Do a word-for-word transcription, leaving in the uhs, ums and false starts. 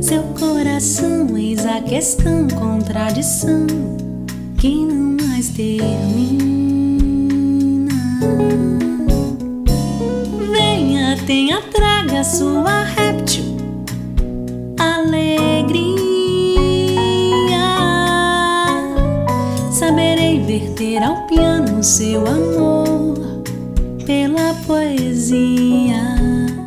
seu coração, eis a questão, contradição que não mais termina. Venha, tenha, traga sua réptil alegria. Saberei verter ao piano seu amor pela poesia.